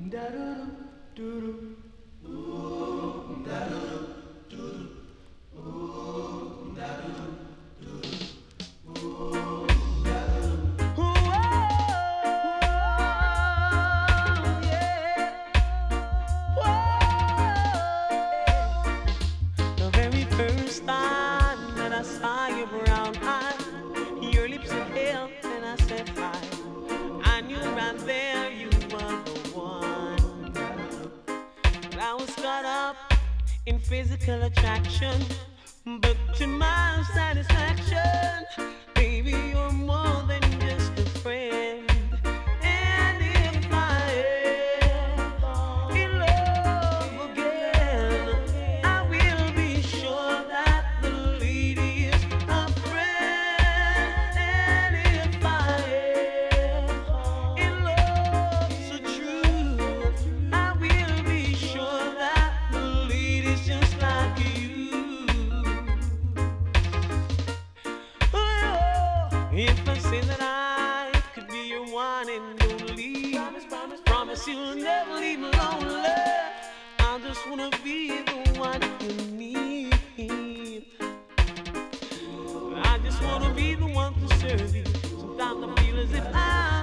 The very first time that I saw your brown eyes, your lips were pale, and I said hi. I knew right there you were the one. But I was caught up in physical attraction, but to my satisfaction, baby, you're more than just a friend. And if I am in love again, I will be sure that the lady is a friend. And if I am in love so true, I will be sure that the lady's just like you. Oh, if I say that I could be your one and only, promise you'll never leave me lonely. I just wanna be the one you need. I just wanna be the one to serve you. Sometimes I feel as if I